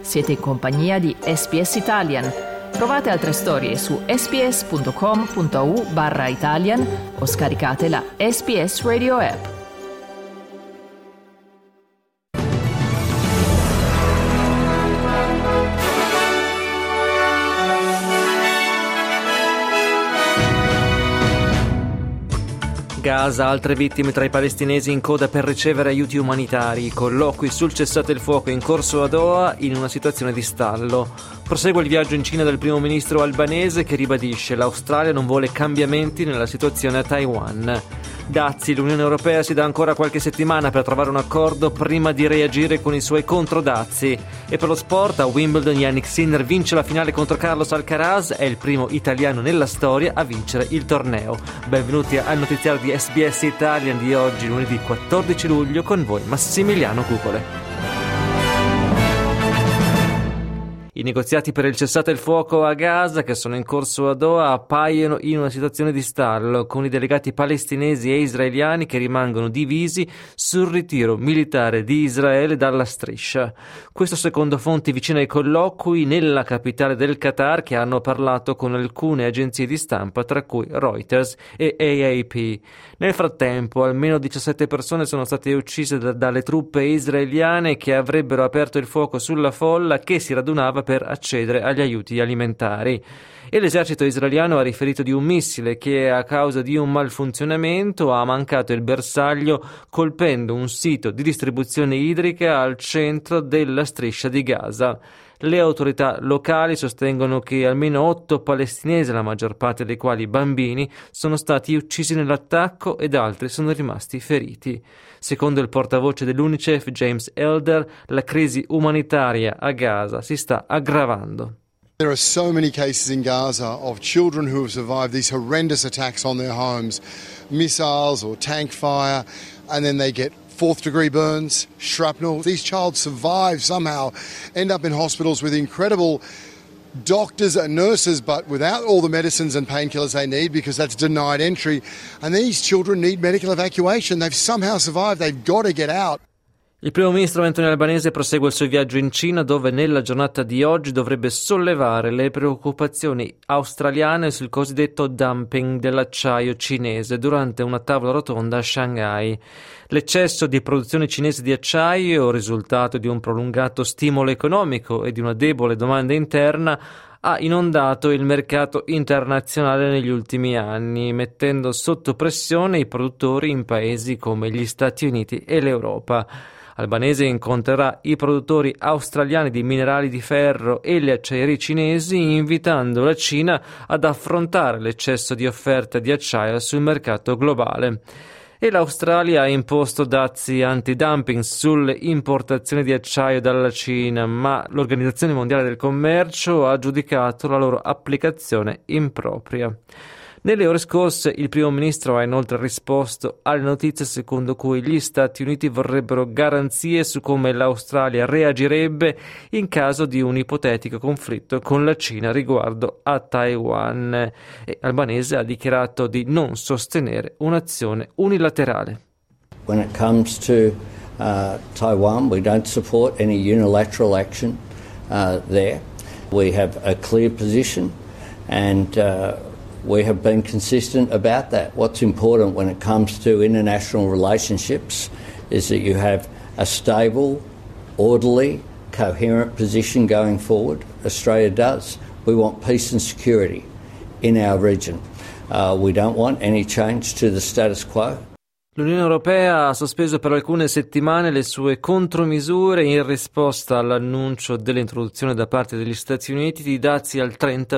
Siete in compagnia di SBS Italian. Trovate altre storie su sbs.com.au/Italian o scaricate la SBS Radio app. Gaza, altre vittime tra i palestinesi in coda per ricevere aiuti umanitari, colloqui sul cessate il fuoco in corso a Doha in una situazione di stallo. Prosegue il viaggio in Cina del primo ministro albanese che ribadisce l'Australia non vuole cambiamenti nella situazione a Taiwan. Dazi, l'Unione Europea si dà ancora qualche settimana per trovare un accordo prima di reagire con i suoi controdazi. E per lo sport, a Wimbledon Jannik Sinner vince la finale contro Carlos Alcaraz, è il primo italiano nella storia a vincere il torneo. Benvenuti al notiziario di SBS Italian di oggi, lunedì 14 luglio, con voi Massimiliano Cupole. I negoziati per il cessate il fuoco a Gaza, che sono in corso a Doha, appaiono in una situazione di stallo, con i delegati palestinesi e israeliani che rimangono divisi sul ritiro militare di Israele dalla striscia. Questo secondo fonti vicine ai colloqui nella capitale del Qatar, che hanno parlato con alcune agenzie di stampa, tra cui Reuters e AAP. Nel frattempo, almeno 17 persone sono state uccise dalle truppe israeliane che avrebbero aperto il fuoco sulla folla che si radunava per accedere agli aiuti alimentari. E l'esercito israeliano ha riferito di un missile che, a causa di un malfunzionamento, ha mancato il bersaglio colpendo un sito di distribuzione idrica al centro della striscia di Gaza. Le autorità locali sostengono che almeno 8 palestinesi, la maggior parte dei quali bambini, sono stati uccisi nell'attacco ed altri sono rimasti feriti. Secondo il portavoce dell'UNICEF, James Elder, la crisi umanitaria a Gaza si sta aggravando. There are so many cases in Gaza of children who have survived these horrendous attacks on their homes, missiles or tank fire, and then they get fourth-degree burns, shrapnel. These children survive somehow, end up in hospitals with incredible doctors and nurses, but without all the medicines and painkillers they need because that's denied entry. And these children need medical evacuation. They've somehow survived. They've got to get out. Il primo ministro Anthony Albanese prosegue il suo viaggio in Cina, dove nella giornata di oggi dovrebbe sollevare le preoccupazioni australiane sul cosiddetto dumping dell'acciaio cinese durante una tavola rotonda a Shanghai. L'eccesso di produzione cinese di acciaio, risultato di un prolungato stimolo economico e di una debole domanda interna, ha inondato il mercato internazionale negli ultimi anni, mettendo sotto pressione i produttori in paesi come gli Stati Uniti e l'Europa. Albanese incontrerà i produttori australiani di minerali di ferro e le acciaierie cinesi, invitando la Cina ad affrontare l'eccesso di offerta di acciaio sul mercato globale. E l'Australia ha imposto dazi antidumping sulle importazioni di acciaio dalla Cina, ma l'Organizzazione Mondiale del Commercio ha giudicato la loro applicazione impropria. Nelle ore scorse il primo ministro ha inoltre risposto alle notizie secondo cui gli Stati Uniti vorrebbero garanzie su come l'Australia reagirebbe in caso di un ipotetico conflitto con la Cina riguardo a Taiwan. E Albanese ha dichiarato di non sostenere un'azione unilaterale. When it comes to Taiwan, we don't support any unilateral action there. We have a clear position and we have been consistent about that. What's important when it comes to international relationships is that you have a stable, orderly, coherent position going forward. Australia does. We want peace and security in our region. We don't want any change to the status quo. L'Unione Europea ha sospeso per alcune settimane le sue contromisure in risposta all'annuncio dell'introduzione da parte degli Stati Uniti di dazi al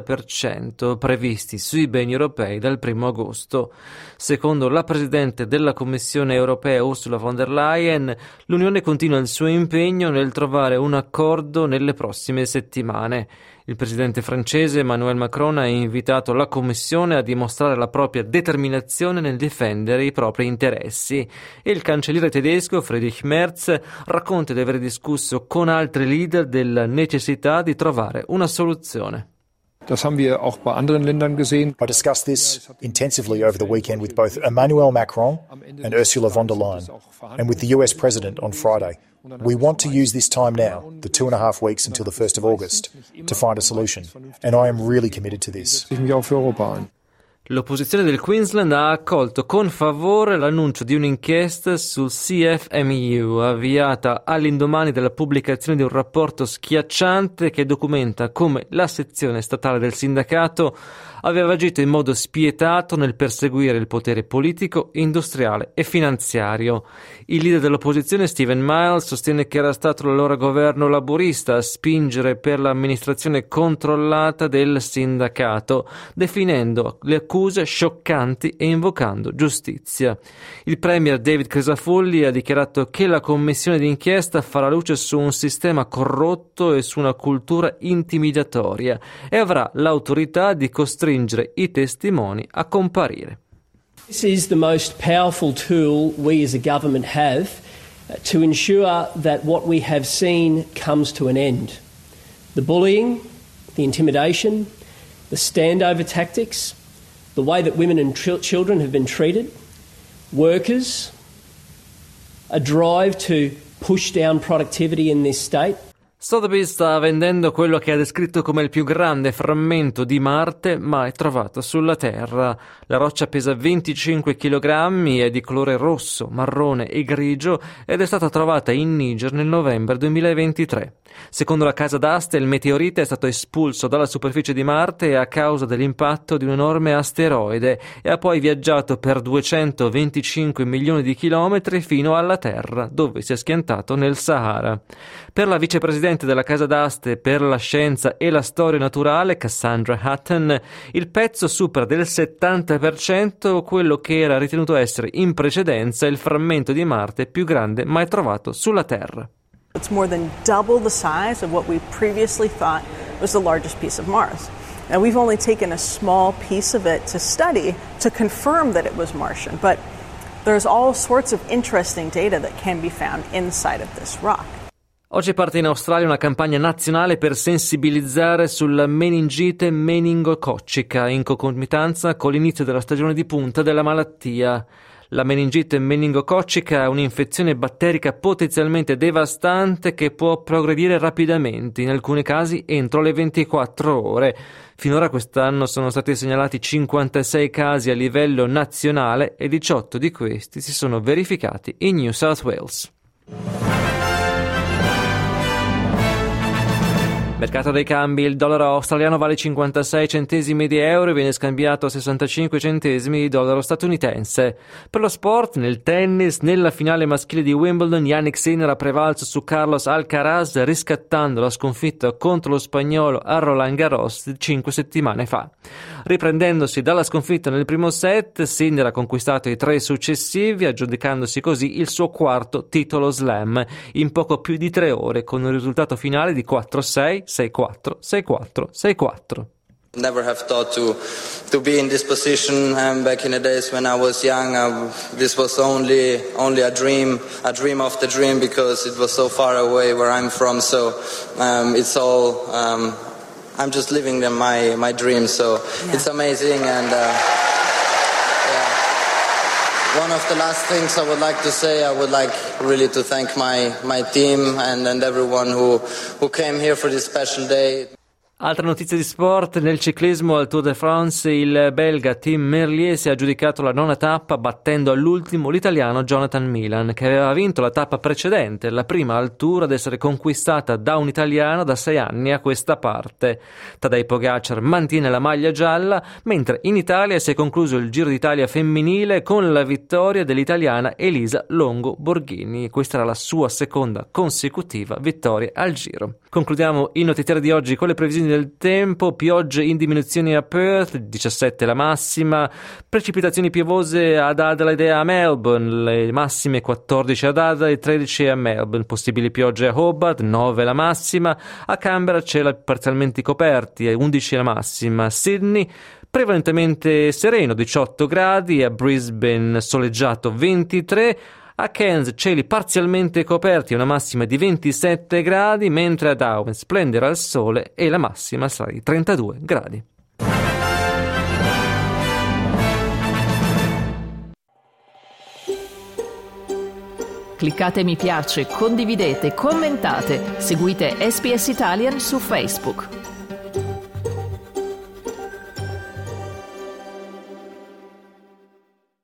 30% previsti sui beni europei dal 1 agosto. Secondo la Presidente della Commissione Europea Ursula von der Leyen, l'Unione continua il suo impegno nel trovare un accordo nelle prossime settimane. Il presidente francese Emmanuel Macron ha invitato la Commissione a dimostrare la propria determinazione nel difendere i propri interessi e il cancelliere tedesco Friedrich Merz racconta di aver discusso con altri leader della necessità di trovare una soluzione. Das haben wir auch bei anderen Ländern gesehen. I discussed this intensively over the weekend with both Emmanuel Macron and Ursula von der Leyen, and with the US President on Friday. We want to use this time now, the 2.5 weeks until the 1st of August, to find a solution, and I am really committed to this. Ich mich auch für Europa ein. L'opposizione del Queensland ha accolto con favore l'annuncio di un'inchiesta sul CFMEU, avviata all'indomani della pubblicazione di un rapporto schiacciante che documenta come la sezione statale del sindacato aveva agito in modo spietato nel perseguire il potere politico, industriale e finanziario. Il leader dell'opposizione, Stephen Miles, sostiene che era stato l'allora governo laburista a spingere per l'amministrazione controllata del sindacato, definendo le accuse scioccanti e invocando giustizia. Il premier David Crisafulli ha dichiarato che la commissione d'inchiesta farà luce su un sistema corrotto e su una cultura intimidatoria e avrà l'autorità di costringere i testimoni a comparire. This is the most powerful tool we as a government have to ensure that what we have seen comes to an end. The bullying, the intimidation, the standover tactics, the way that women and children have been treated, workers, a drive to push down productivity in this state. Sotheby's sta vendendo quello che ha descritto come il più grande frammento di Marte mai trovato sulla Terra. La roccia pesa 25 kg, è di colore rosso, marrone e grigio ed è stata trovata in Niger nel novembre 2023. Secondo la casa d'aste, il meteorite è stato espulso dalla superficie di Marte a causa dell'impatto di un enorme asteroide e ha poi viaggiato per 225 milioni di chilometri fino alla Terra, dove si è schiantato nel Sahara. Per la vicepresidente della casa d'aste per la scienza e la storia naturale, Cassandra Hutton, il pezzo supera del 70% quello che era ritenuto essere in precedenza il frammento di Marte più grande mai trovato sulla Terra. It's more than double the size of what we previously thought was the largest piece of Mars. And we've only taken a small piece of it to study to confirm that it was Martian, but there's all sorts of interesting data that can be found inside of this rock. Oggi parte in Australia una campagna nazionale per sensibilizzare sulla meningite meningococcica in concomitanza con l'inizio della stagione di punta della malattia. La meningite meningococcica è un'infezione batterica potenzialmente devastante che può progredire rapidamente, in alcuni casi entro le 24 ore. Finora quest'anno sono stati segnalati 56 casi a livello nazionale e 18 di questi si sono verificati in New South Wales. Mercato dei cambi, il dollaro australiano vale 56 centesimi di euro e viene scambiato a 65 centesimi di dollaro statunitense. Per lo sport, nel tennis, nella finale maschile di Wimbledon, Jannik Sinner ha prevalso su Carlos Alcaraz riscattando la sconfitta contro lo spagnolo a Roland Garros 5 settimane fa. Riprendendosi dalla sconfitta nel primo set, Sinner ha conquistato i 3 successivi, aggiudicandosi così il suo quarto titolo slam in poco più di 3 ore, con un risultato finale di 4-6, 6-4, 6-4, 6-4. Never have thought to be in this position. Back in the days when I was young, this was only a dream of the dream, because it was so far away where I'm from. So it's all I'm just living my dream. So yeah. It's amazing, and one of the last things I would like to say, I would like really to thank my team and everyone who came here for this special day. Altra notizia di sport, nel ciclismo al Tour de France il belga Tim Merlier si è aggiudicato la 9ª tappa battendo all'ultimo l'italiano Jonathan Milan, che aveva vinto la tappa precedente, la prima al Tour ad essere conquistata da un italiano da 6 anni a questa parte. Tadej Pogacar mantiene la maglia gialla, mentre in Italia si è concluso il Giro d'Italia femminile con la vittoria dell'italiana Elisa Longo Borghini. Questa era la sua seconda consecutiva vittoria al Giro. Concludiamo il notiziario di oggi con le previsioni del tempo. Piogge in diminuzione a Perth, 17 la massima, precipitazioni piovose ad Adelaide e a Melbourne, le massime 14 ad Adelaide e 13 a Melbourne, possibili piogge a Hobart, 9 la massima, a Canberra cieli parzialmente coperti, 11 la massima, a Sydney prevalentemente sereno, 18 gradi, a Brisbane soleggiato 23, A Cairns cieli parzialmente coperti, una massima di 27 gradi, mentre a Darwin splenderà il sole e la massima sarà di 32 gradi. Cliccate mi piace, condividete, commentate, seguite SBS Italian su Facebook.